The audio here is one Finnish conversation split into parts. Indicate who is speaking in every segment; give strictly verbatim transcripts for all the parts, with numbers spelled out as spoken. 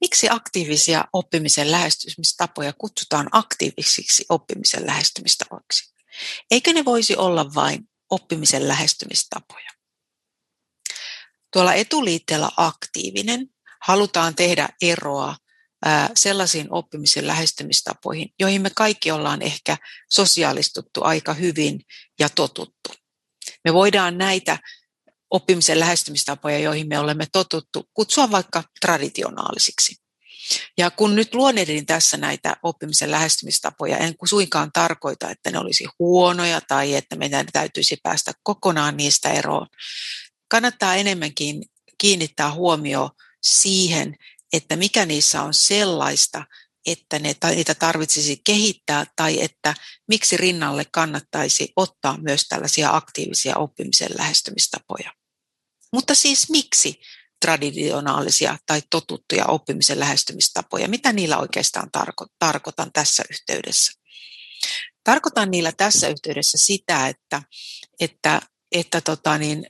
Speaker 1: Miksi aktiivisia oppimisen lähestymistapoja kutsutaan aktiivisiksi oppimisen lähestymistavoiksi? Eikö ne voisi olla vain oppimisen lähestymistapoja? Tuolla etuliitteellä aktiivinen halutaan tehdä eroa ää, sellaisiin oppimisen lähestymistapoihin, joihin me kaikki ollaan ehkä sosiaalistuttu aika hyvin ja totuttu. Me voidaan näitä oppimisen lähestymistapoja, joihin me olemme totuttu, kutsua vaikka traditionaalisiksi. Ja kun nyt luonnehdin tässä näitä oppimisen lähestymistapoja, en suinkaan tarkoita, että ne olisi huonoja tai että meidän täytyisi päästä kokonaan niistä eroon. Kannattaa enemmänkin kiinnittää huomio siihen, että mikä niissä on sellaista, että ne, niitä tarvitsisi kehittää tai että miksi rinnalle kannattaisi ottaa myös tällaisia aktiivisia oppimisen lähestymistapoja. Mutta siis miksi traditionaalisia tai totuttuja oppimisen lähestymistapoja? Mitä niillä oikeastaan tarko- tarkoitan tässä yhteydessä? Tarkoitan niillä tässä yhteydessä sitä, että, että, että tota niin,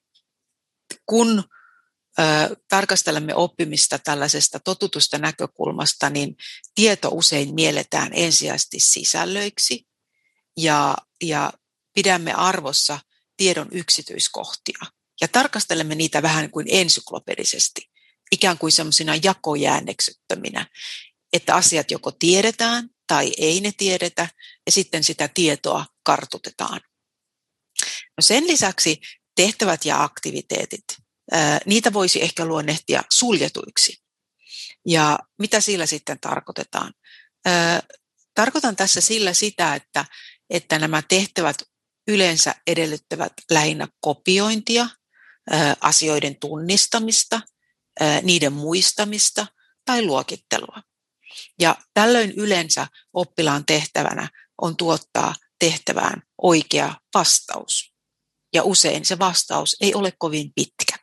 Speaker 1: kun ö, tarkastelemme oppimista tällaisesta totutusta näkökulmasta, niin tieto usein mielletään ensisijaisesti sisällöiksi ja, ja pidämme arvossa tiedon yksityiskohtia. Ja tarkastelemme niitä vähän kuin ensyklopedisesti, ikään kuin semmoisina jakojäänneksyttöminä, että asiat joko tiedetään tai ei ne tiedetä, ja sitten sitä tietoa kartutetaan. No sen lisäksi tehtävät ja aktiviteetit, niitä voisi ehkä luonnehtia suljetuiksi. Ja mitä sillä sitten tarkoitetaan? Tarkoitan tässä sillä sitä, että, että nämä tehtävät yleensä edellyttävät lähinnä kopiointia, asioiden tunnistamista, niiden muistamista tai luokittelua. Ja tällöin yleensä oppilaan tehtävänä on tuottaa tehtävään oikea vastaus. Ja usein se vastaus ei ole kovin pitkä.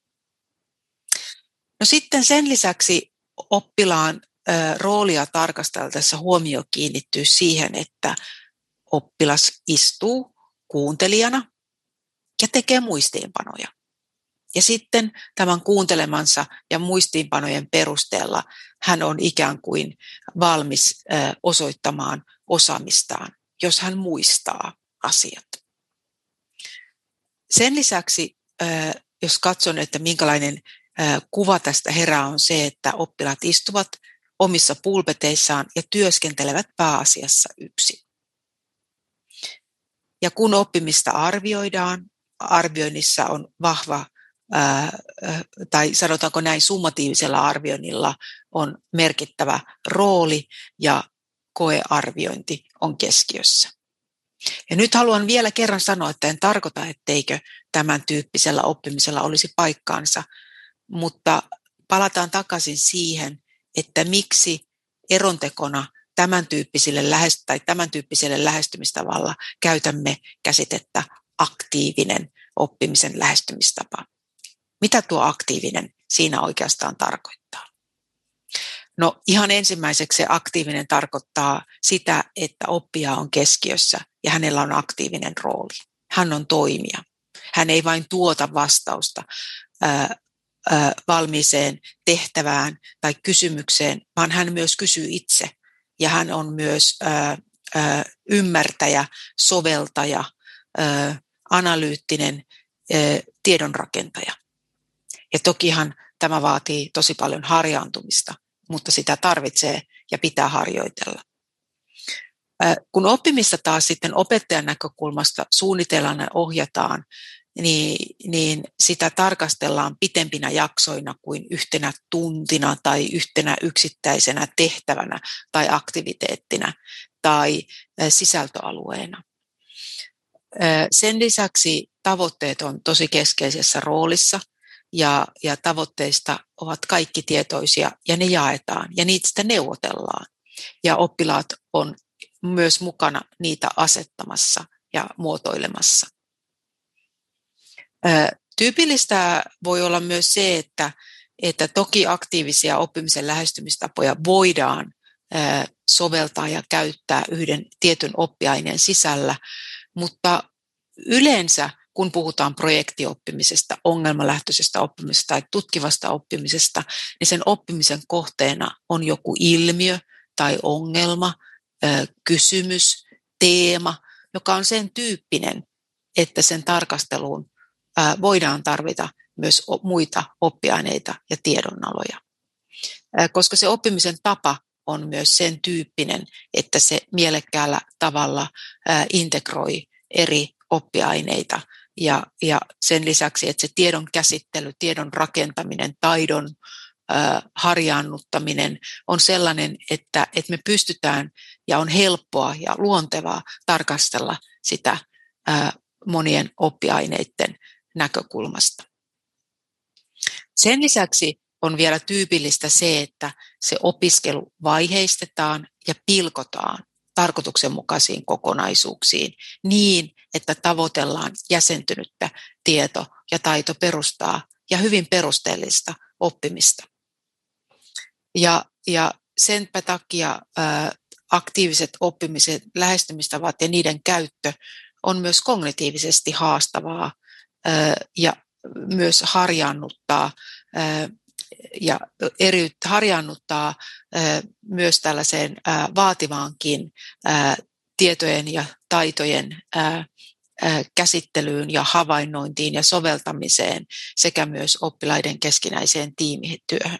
Speaker 1: No sitten sen lisäksi oppilaan roolia tarkasteltaessa huomio kiinnittyy siihen, että oppilas istuu kuuntelijana ja tekee muistiinpanoja. Ja sitten tämän kuuntelemansa ja muistiinpanojen perusteella hän on ikään kuin valmis osoittamaan osaamistaan, jos hän muistaa asiat. Sen lisäksi, jos katson, että minkälainen kuva tästä herää, on se, että oppilaat istuvat omissa pulpeteissaan ja työskentelevät pääasiassa yksin. Ja kun oppimista arvioidaan, arvioinnissa on vahva, ää, tai sanotaanko näin, summatiivisella arvioinnilla on merkittävä rooli ja koearviointi on keskiössä. Ja nyt haluan vielä kerran sanoa, että en tarkoita, etteikö tämän tyyppisellä oppimisella olisi paikkaansa, mutta palataan takaisin siihen, että miksi erontekona tämän tyyppiselle, lähest- tai tämän tyyppiselle lähestymistavalla käytämme käsitettä aktiivinen oppimisen lähestymistapa. Mitä tuo aktiivinen siinä oikeastaan tarkoittaa? No ihan ensimmäiseksi se aktiivinen tarkoittaa sitä, että oppija on keskiössä ja hänellä on aktiivinen rooli. Hän on toimija. Hän ei vain tuota vastausta ää, ää, valmiiseen tehtävään tai kysymykseen, vaan hän myös kysyy itse. Ja hän on myös ää, ää, ymmärtäjä, soveltaja, ää, analyyttinen ää, tiedonrakentaja. Ja tokihan tämä vaatii tosi paljon harjaantumista, mutta sitä tarvitsee ja pitää harjoitella. Kun oppimista taas sitten opettajan näkökulmasta suunnitellaan ja ohjataan, niin, niin sitä tarkastellaan pitempinä jaksoina kuin yhtenä tuntina tai yhtenä yksittäisenä tehtävänä tai aktiviteettina tai sisältöalueena. Sen lisäksi tavoitteet on tosi keskeisessä roolissa. Ja, ja tavoitteista ovat kaikki tietoisia ja ne jaetaan ja niistä neuvotellaan. Ja oppilaat on myös mukana niitä asettamassa ja muotoilemassa. Tyypillistä voi olla myös se, että, että toki aktiivisia oppimisen lähestymistapoja voidaan soveltaa ja käyttää yhden tietyn oppiaineen sisällä, mutta yleensä kun puhutaan projektioppimisesta, ongelmalähtöisestä oppimisesta tai tutkivasta oppimisesta, niin sen oppimisen kohteena on joku ilmiö tai ongelma, kysymys, teema, joka on sen tyyppinen, että sen tarkasteluun voidaan tarvita myös muita oppiaineita ja tiedonaloja. Koska se oppimisen tapa on myös sen tyyppinen, että se mielekkäällä tavalla integroi eri oppiaineita ja, ja sen lisäksi, että se tiedon käsittely, tiedon rakentaminen, taidon äh, harjaannuttaminen on sellainen, että, että me pystytään ja on helppoa ja luontevaa tarkastella sitä äh, monien oppiaineiden näkökulmasta. Sen lisäksi on vielä tyypillistä se, että se opiskelu vaiheistetaan ja pilkotaan tarkoituksenmukaisiin kokonaisuuksiin niin, että tavoitellaan jäsentynyttä tieto- ja taitoperustaa ja hyvin perusteellista oppimista. Ja, ja senpä takia ää, aktiiviset oppimisen lähestymistavat ja niiden käyttö on myös kognitiivisesti haastavaa ää, ja myös harjaannuttaa ää, ja eri, harjaannuttaa ää, myös tällaiseen ää, vaativaankin ää, tietojen ja taitojen ää, ää, käsittelyyn ja havainnointiin ja soveltamiseen sekä myös oppilaiden keskinäiseen tiimityöhön.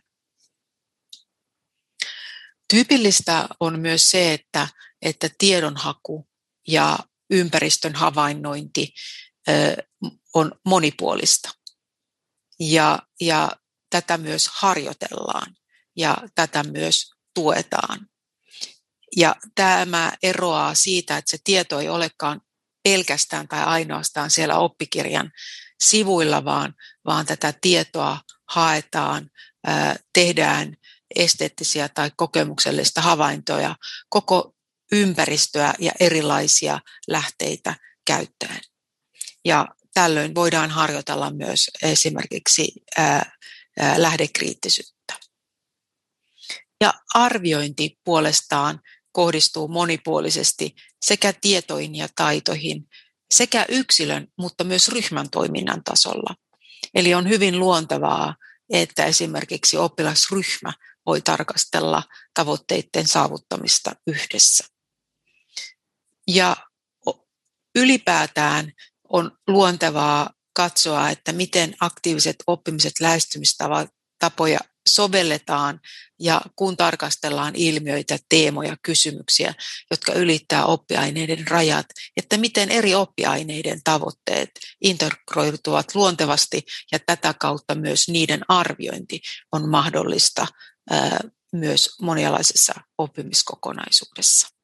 Speaker 1: Tyypillistä on myös se, että, että tiedonhaku ja ympäristön havainnointi ää, on monipuolista ja, ja tätä myös harjoitellaan ja tätä myös tuetaan. Ja tämä eroaa siitä, että se tieto ei olekaan pelkästään tai ainoastaan siellä oppikirjan sivuilla, vaan, vaan tätä tietoa haetaan, ää, tehdään esteettisiä tai kokemuksellista havaintoja koko ympäristöä ja erilaisia lähteitä käyttäen. Ja tällöin voidaan harjoitella myös esimerkiksi ää, lähdekriittisyyttä. Ja arviointi puolestaan kohdistuu monipuolisesti sekä tietoihin ja taitoihin sekä yksilön, mutta myös ryhmän toiminnan tasolla. Eli on hyvin luontevaa, että esimerkiksi oppilasryhmä voi tarkastella tavoitteiden saavuttamista yhdessä. Ja ylipäätään on luontevaa katsoa, että miten aktiiviset oppimiset lähestymistapoja sovelletaan ja kun tarkastellaan ilmiöitä, teemoja, kysymyksiä, jotka ylittää oppiaineiden rajat, että miten eri oppiaineiden tavoitteet integroituvat luontevasti ja tätä kautta myös niiden arviointi on mahdollista ää, myös monialaisessa oppimiskokonaisuudessa.